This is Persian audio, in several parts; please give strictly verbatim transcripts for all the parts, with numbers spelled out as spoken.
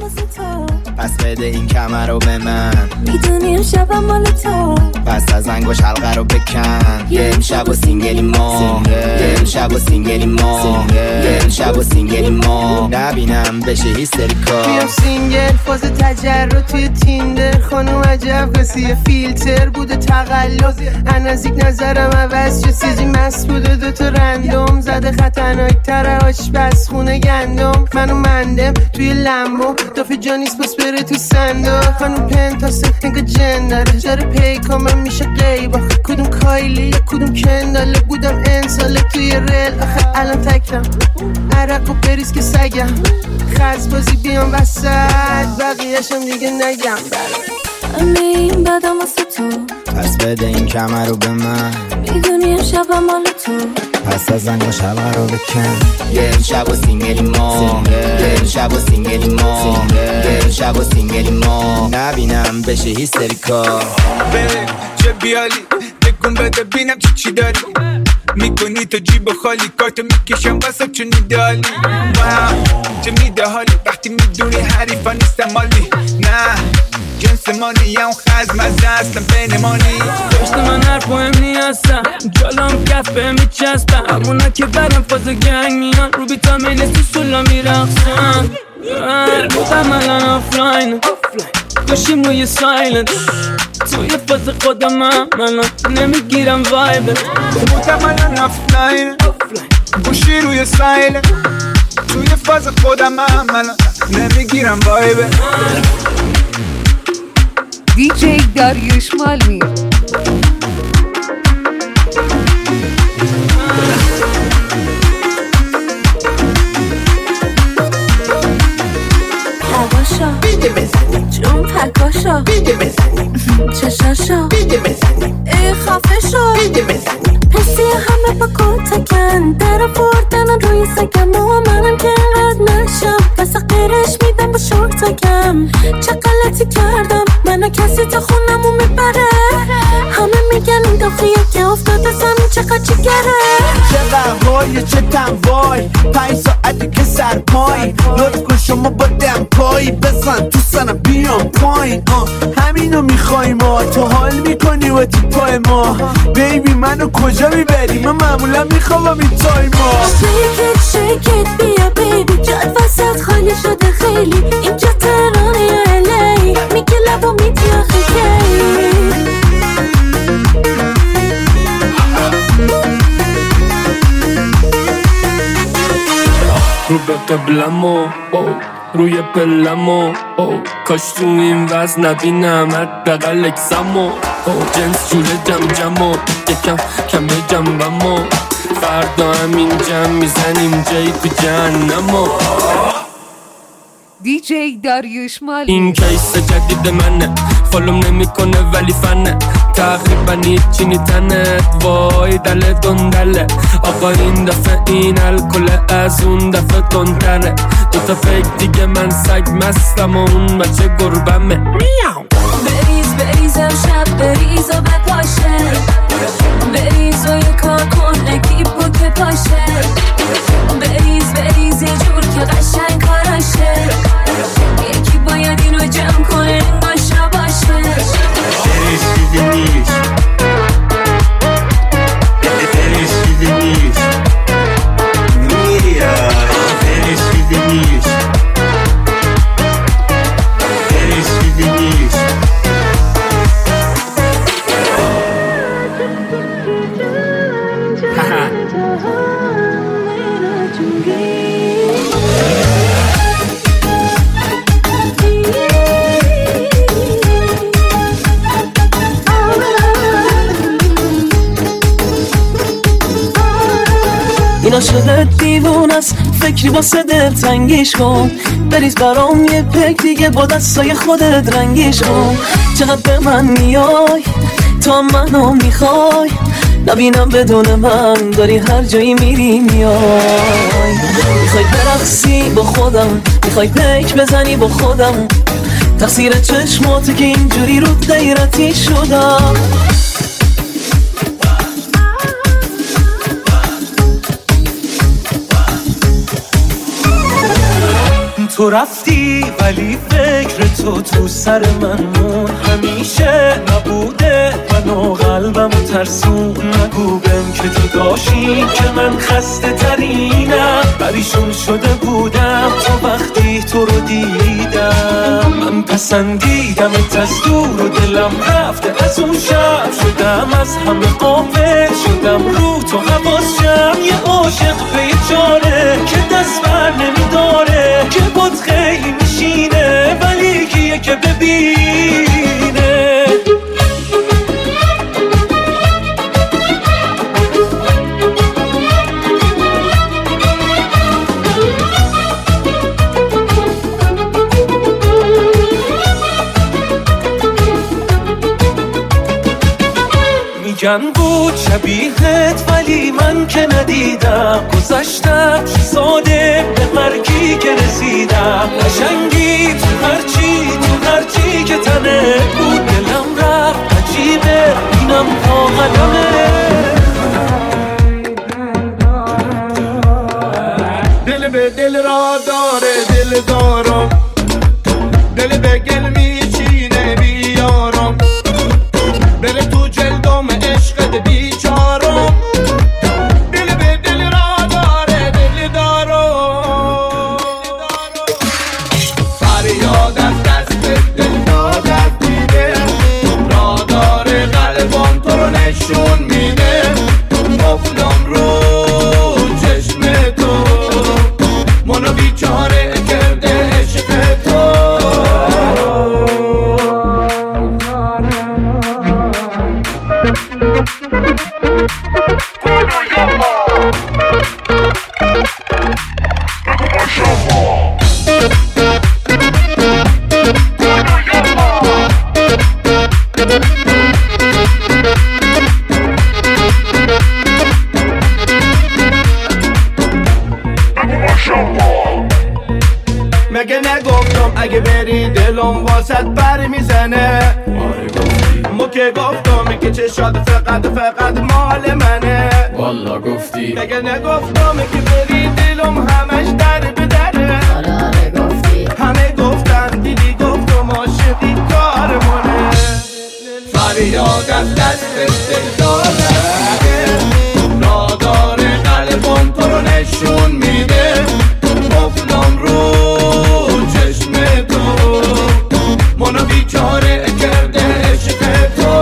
واسه تو، پس بده این کمر رو به من. میدونی شبم مال تو، پس از انگوش حلقه رو بکن. یه امشب و سینگلی ما، یه امشب و سینگلی ما، یه امشب و سینگلی ما. نبینم بشه هیستریکا. بیام سینگل فاز تجرد توی تیندر. خانم عجب قصیه فیلتر بوده تقلب. نزدیک نظرم عوض شد سیزی مست بوده دوتا رندوم زده. خطرناک تره آشپز خونه گندم. منو مندم توی لمبو دافه جانیس بس بره تو صندوق. خانم پنتاسه انگا جن داره جاره پیکا من میشه قیبا. کدوم کایلی کدوم کنداله بودم انساله توی ریل. آخه الان تکم عرق و بریز که سگم. خرز بازی بیام وسط بقیهشم دیگه نگم. همه این بدم واسه تو، پس بده این کمر رو به من. میدونی امشبم مال تو، پس از انگوش حلقه رو بکن. یه امشب و سینگلی ما، یه امشب و سینگلی ما، یه امشب و سینگلی ما. نبینم بشه هیستریکا. بره چه بیالی بگم بده بینم چی چی داری. میکنی تو جیب خالی کارتو میکشم واسه چون ایدالی. چه میده حالی وقتی میدونی حریفا نیستم مالی. نه جنس مانی یا اون خزم از دستم بینمانی. داشت من حرف مهم نیستم جالام کف به میچستم. همونا که برم فاز گنگ میان رو بیتا میلسی سولا میرخصم. بودم الان آفلاین گوشیم روی سایلنت. توی فاز خودم هم الان نمیگیرم وایبت. بودم الان آفلاین گوشی روی سایلنت. توی فاز خودم هم الان نمیگیرم وایبت. دی جی داریوش مالمی. هواشا بیده بزنی جون پکاشا بیده بزنی چشاشا بیده بزنی ای خفه شو بیده بزنی. حسی همه با کتکن در آوردن روی سگم. و منم که اینقدر نشم بس غیرش میدم با شورتکم. چه غلطی کردم منو کسی تا خونمو میبره. همه میگن این داخیه که افتاده زمین چقدر چگره. چقدر وای چه تنوای پنج ساعتی که سر پای. لطف کن شما با دم پایی بزن تو سنم بیام پایین. همینو میخوای ما تو حال میکنی و تو پای ما. بیبی منو کجا میبری من معمولا میخوام این تای ما. شیکت شیکت بیا بیبی جاد وسط خالی شده خیلی. اینجا تهرانه یا الی میگه لبا میدی آخه کی. رو به قبلمو روی پلمو کاش تو این وز نبینم حداقل اکسمو. جنس جوره جم جمو یکم کمه جنبمو. فردا همین جم میزنیم جایی تو جهنمو. دی جی داریوش مالمی. این کیس جدید منه فالوم نمیکنه ولی فنه. تقریبا هیچی نیتنت وای دل دندله. آقا این دفعه این الکل از اون دفعه تندره. دوتا فکر دیگه من سگ مستم و اون بچه گربمه. بریز بریزم شب بریز و بپاشه. بریز و یه کار کن اکیپو که پاشه. بریز بریز یه جور که قشنگ کاراشه. یکی باید اینو جمع کنه انگار شباشه. دلش چیزی نیست دلش چیزی نیست میاد. دلش چیزی نیست دلش چیزی نیست. این عاشقت دیوون است فکری واسه دل تنگیش کن. بریز برام یه پک دیگه با دستای خودت رنگیش کن. چقدر به من میای تا منو میخوای. نبینم بدون من داری هر جایی میری میای. میخوای برقصی با خودم میخوای پیک بزنی با خودم. تقصیر چشماته که اینجوری رو غیرتی شدم. تو رفتی ولی فکر تو تو سر من مون، همیشه نبوده منو قلبم ترسون. نگو بهم که تو داشتی که من خسته ترینم، پریشون شده بودم تو وقتی تو رو دیدم. من پسندیدم از دور و دلم رفته از اون شب، شدم از همه غافل، شدم رو تو حواسم. یه عاشق به یه جاره که دست بر نمیداره، که بود خیلی میشینه ولی کیه که ببینه. میگن بود شبیهت ولی من که ندیدم، گذشتم ساده به مرگی که رسیدم. قشنگی تو هرچی تو هرچی که تنه بود، دلم رفت عجیبه اینم پا قدمه. دل به دل را داره دل دارم، دل به گل میچینه بیارم، بره تو جلدم عشقت بیچارم. دل به دل را داره دل دارم، فریاد از دست دل دادت دیده، را داره قلبم تو رو نشون میده. مفلم رو چشم تو منو بیچاره کرده عشق تو. مگه نگفتم اگه بری دلم واسط بر میزنه؟ ما که گفتم که چشات فقط فقط مال منه. والا گفتی. مگه نگفتم که بری دلم همش در به دره؟ آره گفتی. همه گفتن دیدی گفتم عاشقی کارمونه. فریاد از دست دل داره، را داره قلبم تو رو نشون میده. مفلم رو چشم تو منو بیچاره کرده عشق تو.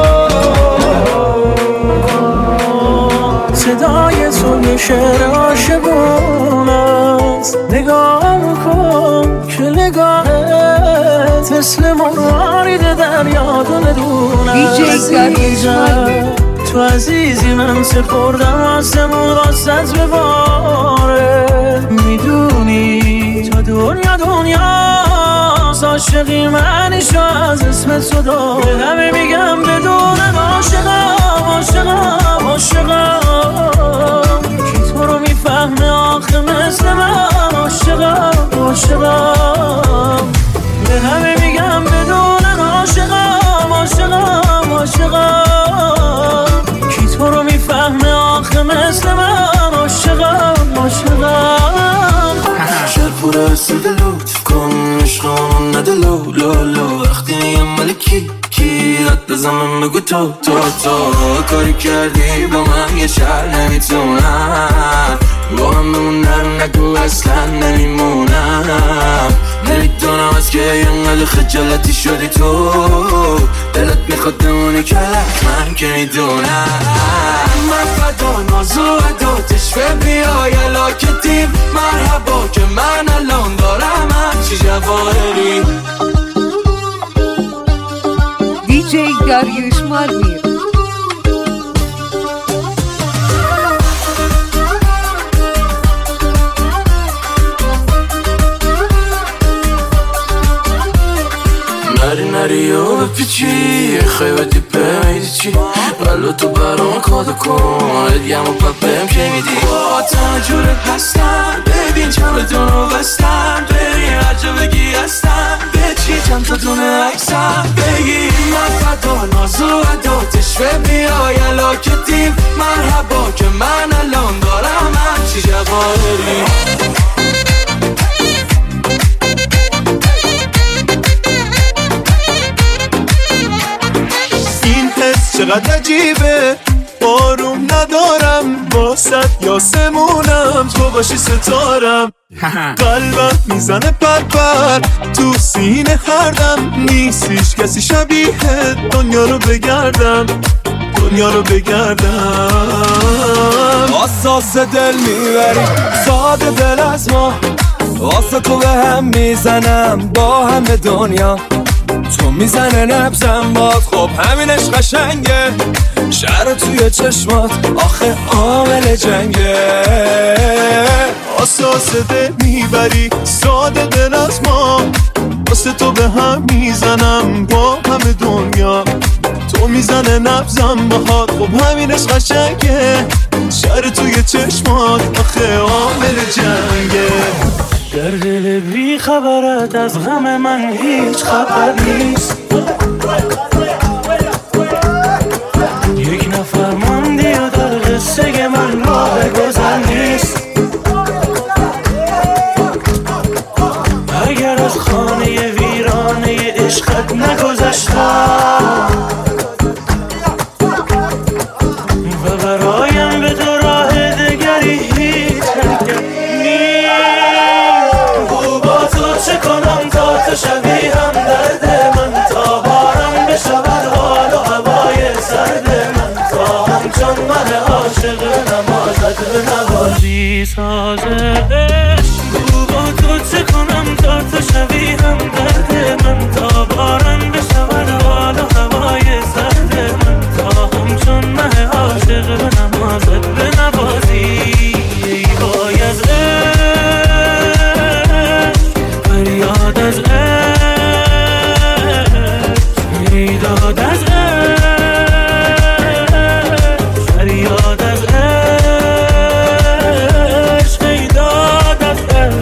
صدای تو یه شعر عاشقون است، نگاه کن که نگاهت مثل مرارید دریا دونه عزیزم. تو عزیزی من سپردم آسمون راستت به باره. میدونی تا دنیا دنیاست، عاشقی منیشو از اسم تو دار. به همه میگم بدون عاشقم عاشقم عاشقم، کی تو رو میفهمه آخه مثل من عاشقم عاشقم. به همه میگم بدون عاشقم عاشقم عاشقم، کی تو رو میفهمه آخه مثل من عاشقم عاشقم. شرپور سیده لطف کن عشقان نده لو لو لو، وقتی میگم ملکی کی رد بزنم بگو تو تو تو. کاری کردی با من یه شهر نمیتونم، با هم بمون نرم نگو اصلا نمیمونم. نمیدونم از که اینقدر خجالتی شدی تو، دلت میخواد بمونی که من که میدونم. من فدا نازو عداتش به بیای علاکتیم، مرحبا که من الان دارم همچی جواهری. دیجی داریوش مالمیر. نری نری و بپیچی خیبتی بمیدی چی، ولو تو برام کاد کن ادیم و پپم که میدی. با تنها جورت هستم ببین چند دونو بستم، ببین هر جا بگی هستم به چی چند تا دونه عکسم بگی. من فدا نازو عداتش به بیای علاکتیم، مرحبا که من الان دارم همچی جواهری. چقدر عجیبه بارون ندارم واسط یاسمونم تو باشی ستارم قلبم میزنه پر پر تو سینه هردم نیست هیچ کسی شبیه دنیا رو بگردم دنیا رو بگردم اساس دل میبری ساده دل از ما واسه تو به هم میزنم با همه دنیا تو میزنه نبزم باز خب همینش قشنگه شهر توی چشمات آخه عامل جنگه اساس دل میبری ساده دل از ما واسه تو به هم میزنم با همه دنیا تو میزنه نبزم باهات خب همینش قشنگه شهر توی چشمات آخه عامل جنگه در دل بی خبرت از غم من هیچ خبر نیست یک نفر ماندی و در قصه من راه گذر نیست اگر از خانه ویرانه عشقت نگذشتم و برایم به تو راه دگری هیچ حرکت نیست با تو چه کنم تا تو شبیه هم درد من تا بارم بشود حال و هوای سرد من تا همچون من عاشق نمازت به نوازی سازه با تو چه کنم تا تو شبیه هم درد من تا بارم بشود حال و هوای سرد من تا همچون من عاشق به نمازت به نوازی وای از فریاد از عشق میداد از عشق فریاد از عشق میداد از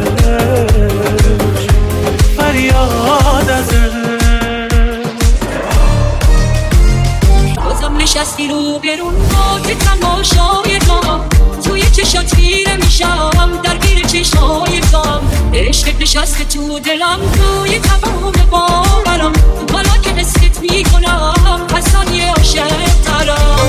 عشق فریاد از عشق بازم نشستی رو برون با که تماشای تو توی چشات خیره میشم درگیر چشای تو عشق نشسته تو دلم توی تمام باورم حالا که حست میکنم حسانی عاشق ترم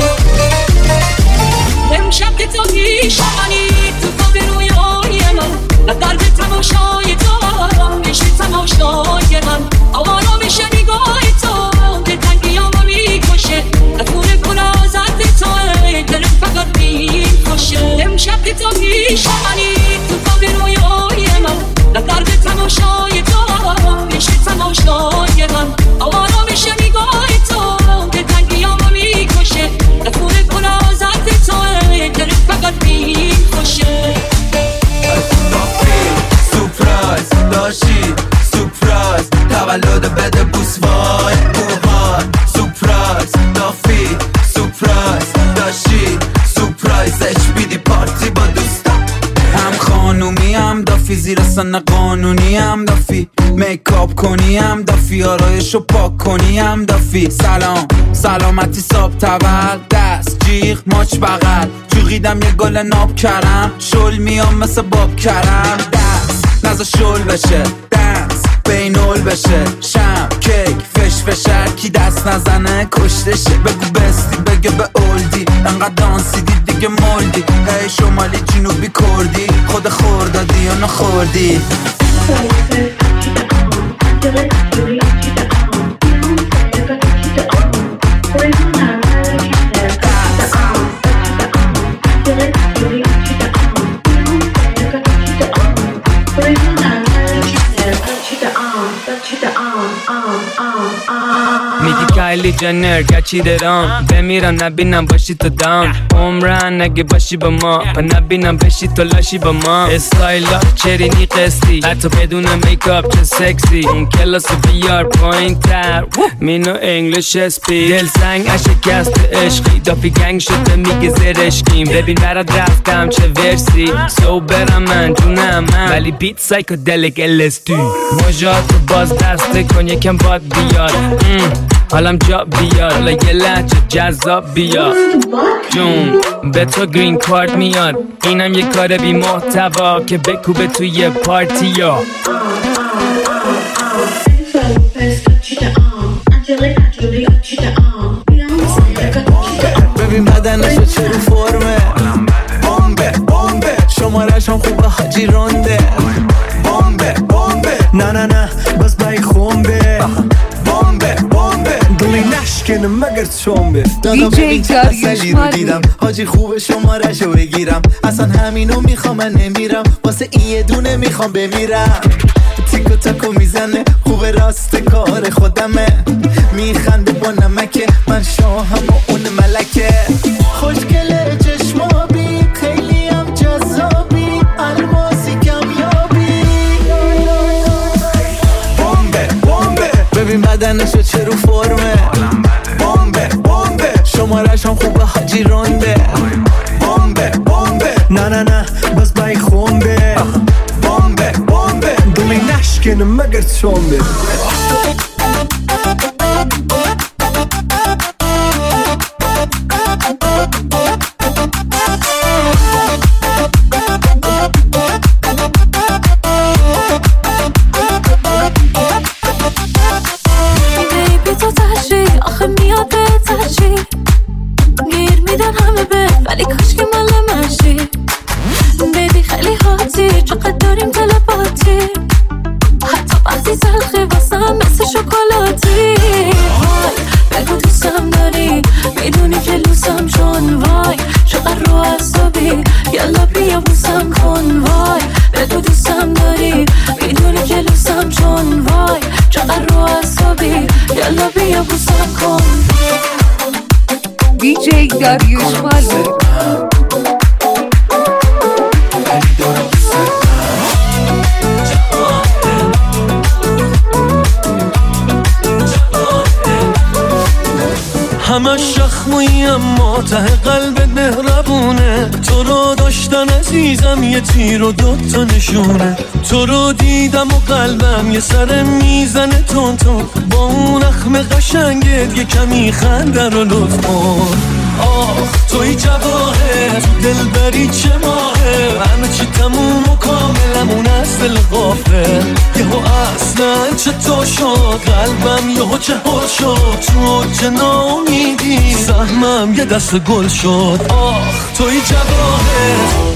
امشب که تو میشمنی تو خواب رویای من و درد تماشای تو میشه تماشای من آوارا میشه نگاه تو دلتنگیامو میکشه افور گلازت تو دلم فقط میکشه امشب که تو میشمنی تو خواب رویای من و درد تماشای تو میشه تماشای من آوارا میشه نگاه تو دلتنگیامو میکشه افور گلازت تو دلم فقط میکشه سورپرایز داشتی سورپرایز تولد بده بوس وای بوهای سورپرایز دافی سورپرایز داشتی سورپرایز اچ بی دی پارتی با دوستم هم خانومی هم دافی زیر سن قانونی هم دافی میکاپ کنی هم دافی آرایشو پاک کنی هم دافی سلام سلامتی ساب تول دست جیغ ماچ بغل جوغیدم یه گل ناب کرم شل میام مثل باب کرم دست نزا شل بشه دنس بینول بشه شم کیک فش فشر کی دست نزنه کشتشه بگو بستی بگه به اولدی انقدر دانسیدی دیگه مولدی هی شمالی جنوبی کردی خود خوردادی یا نخوردی میگی کایلی جنر گچی درام بمیرم نبینم باشی تو دام عمرن نگه باشی با ما و نبینم بشی تو لاشی با ما استایلا چرینی قسطی حتی بدون میکاپ چه سکسی اون کلاس بیار پایین تر مینو انگلیش اسپی دل سنگ اشکست عشقی دافی گنگ شده میگه زرشکیم ببین برات رفتم چه ورسی سو برم من جونم من ولی بیت سایکودلیک الستی مجاتو باز دسته کن یکم باد بیاد حالم جا بیاد حالا یه لحجه جذاب بیاد جون به تو گرین کارت میاد اینم یه کار بی محتوا که بکوبه توی پارتی یا Angelica, Julia, Chita, um, you know what I'm saying? بدنشو چه رو فرمه بمبه بمبه شمارش هم خوبه حاجی رونده بمبه بمبه نه نه نه باز بای خونبه بمبه بمبه دلی نشکنه مگر چومبه دی جی داریوش دیدم حاجی خوبه شمارشو بگیرم اصلا همینو میخوام من نمیرم واسه این یه دونه میخوام بمیرم تیکو تاکو میزنه خوبه راست کار خودمه میخنده با نمکه من شاهم و اون ملکه خوشگله چشمابی خیلی هم جذابی الماسی کمیابی بمبه بمبه ببین بدنشو چه رو فرمه بمبه بمبه شمارش هم خوبه حاجی رونده بمبه بمبه نه نه نه باز بای خونبه بمبه بمبه دلی نشکنه مگر چومبه بیبی تو تحشی آخه میاد به تحشی گیر میدن همه به ولی کاش که مال منشی بیبی خیلی حاطی چقدر داریم تلپاتی حتی وقتی تلخی واسم مثل شکلاتی وای بگو دوستم داری میدونی که لوسم چون وای چقدر رو عصبی یلا بیا بوسم کن وای بگو دوستم داری میدونی که لوسم چون وای چقدر رو عصبی یلا بیا بوسم کن دی جی داریوش مالمیر همه شخموی اما ته قلبت مهربونه تو رو داشتن عزیزم یه تیر و دوتا نشونه تو رو دیدم و قلبم یه سر میزنه تون تون با اون اخم قشنگت یه کمی خنده رو لطف کن آخ توی جواهر دلبری چه ماهه همه چی تموم و کاملمون از دل غافل یهو اصلا چطور شد قلبم یهو چه حل شد تو چه ناامیدی سهمم یه دست گل شد آخ توی جواهر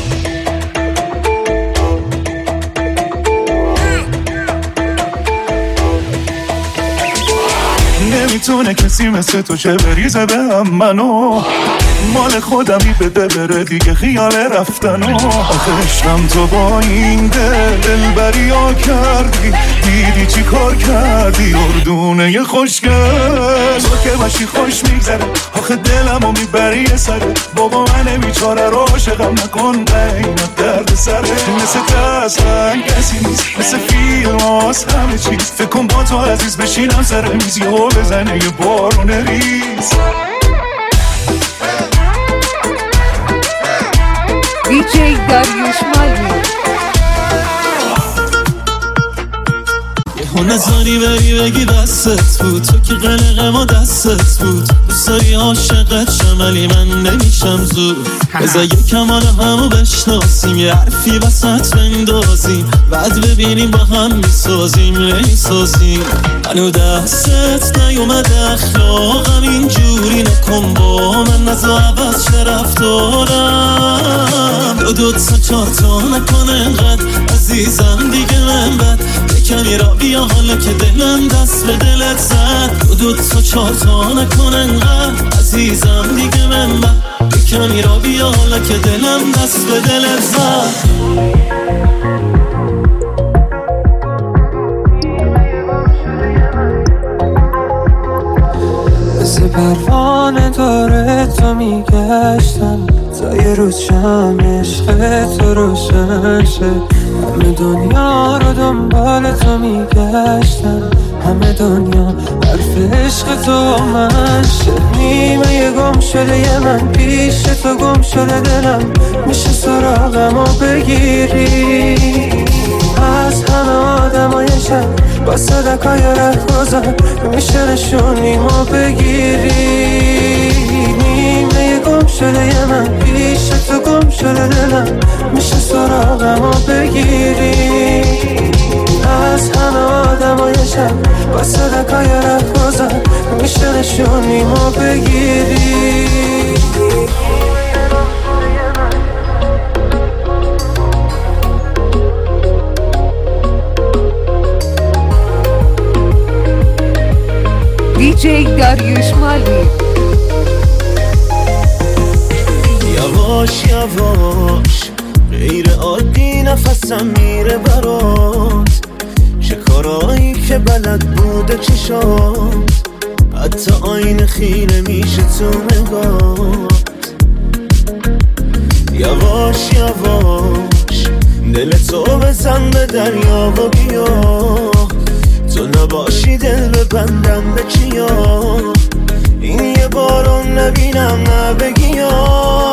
نمیتونه کسی مثل تو چه بریزه به هم منو مال خودمی بده بره دیگه خیال رفتنو آخه عشقم تو با این دل دلبری ها کردی دیدی چی کار کردی اردونه ی خوشگل تو که باشی خوش میگذره آخه دلمو میبری یه سره بابا من بیچاره رو عاشقم نکن اینت درد سره مثل تسلن کسی نیست مثل فیلم هاست همه چیز فکر کن با تو عزیز بشینم سر میزی و بزنه یه بارون ریز دی جی داریوش مالمیر یهو نزاری بری بگی دستت بود تو که قلقه ما دستت بود دوست داری عاشقت شم ولی من نمیشم زود بذار یکم حالا همو بشناسیم یه حرفی وسط بندازیم بعد ببینیم با هم میسازیم نمیسازیم منو دستت نیومده اخلاقم اینجوری نکن با من نزا عوض چه رفتارم دو دو تا چار تا نکن انقدر عزیزم دیگه من بد کمی را بیا حالا که دلم دست به دلت زد دو دو تا چار تا نکن انقدر عزیزم دیگه من بد کمی را بیا حالا که دلم دست به دلت زد مثل پروانه داره تو میگشتم تا یه روز شم عشق تو روشن شه همه دنیا رو دنبال تو میگشتم همه دنیا حرف عشق تو من شه نیمه یه گم شده یه من پیش تو گم شده دلم میشه سراغم و بگیری از همه آدم های شب با صدقای ره گذار میشه نشونیم و بگیری نیمه یه گم شده یه من پیش تو گم شده دلم میشه سراغم و بگیری از همه آدم های شب با صدقای ره گذار میشه نشونیم و بگیری دیجی داریوش مالی. یواش یواش غیر عادی نفسم میره برات، چه کارایی که بلد بوده چشات، حتی آینه خیره میشه تو نگات. یواش یواش دل تو بزن به دریا و بیا، تو نباشی دل ببندم به کیا، این یه بارون نبینم نبگی یا.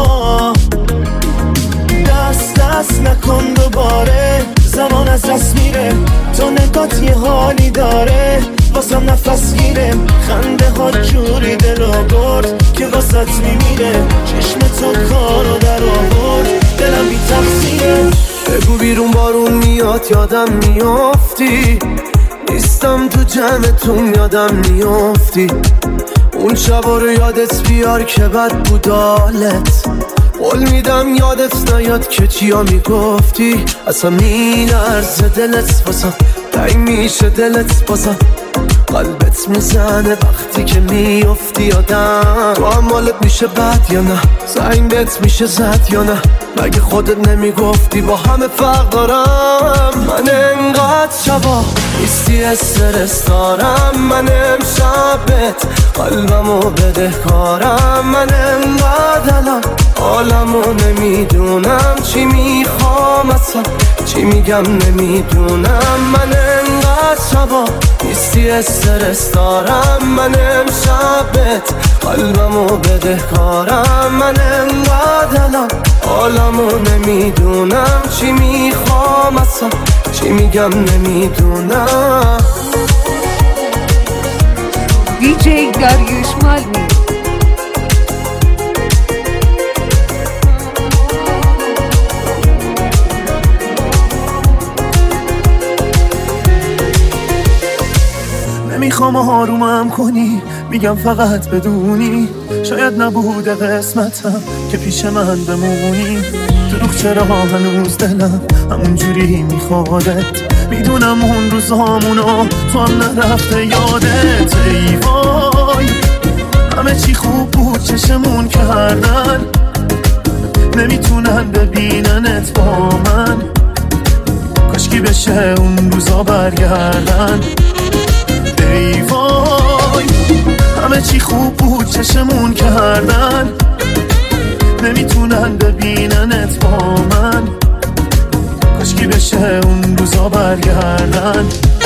دست دست نکن دوباره، زمان از دست میره، تو نگات یه حالی داره واسم نفس گیره، خنده ها جوری دلو برد که واسط میمیره، چشم تو کارو در آورد دلم بی تقصیره. بگو بیرون بارون میاد یادم میافتی، نیستم تو جمعتون یادم میافتی، اون شبا رو یادت بیار که بد بود حالت، قول میدم یادت نیاد که چیا میگفتی، اصلا میلرزه دلت بازم، تنگ میشه دلت بازم، قلبت میزنه وقتی که میافتی یادم، تو هم حالت میشه بد یا نه، زنگت میشه زد یا نه، مگه خودت نمیگفتی با همه فرق دارم. من انقدر شبا نیستی استرس دارم، من امشبت قلبمو بده کارم، من انقدر الان حالمو نمیدونم، چی میخوام اصلا چی میگم نمیدونم. من انقدر شبا نیستی استرس دارم، من امشبت قلبمو بده کارم، من انقدر الان حالمو نمیدونم، چی میخوام اصلا چی میگم نمیدونم. دیجی داریوش مالی. نمیخوام آرومم کنی، میگم فقط بدونی شاید نبوده قسمتم که پیش من بمونی، دروغ چرا هنوز دلم همون جوری میخوادت، میدونم اون روزامونو تو هم نرفته یادت. ای وای همه چی خوب بود چشمون کردن، نمیتونن ببیننت با من، کاشکی بشه اون روزا برگردن. ای وای همه چی خوب بود چشمون کردن، نمیتونن ببیننت با من، کاشکی بشه اون روزا برگردن.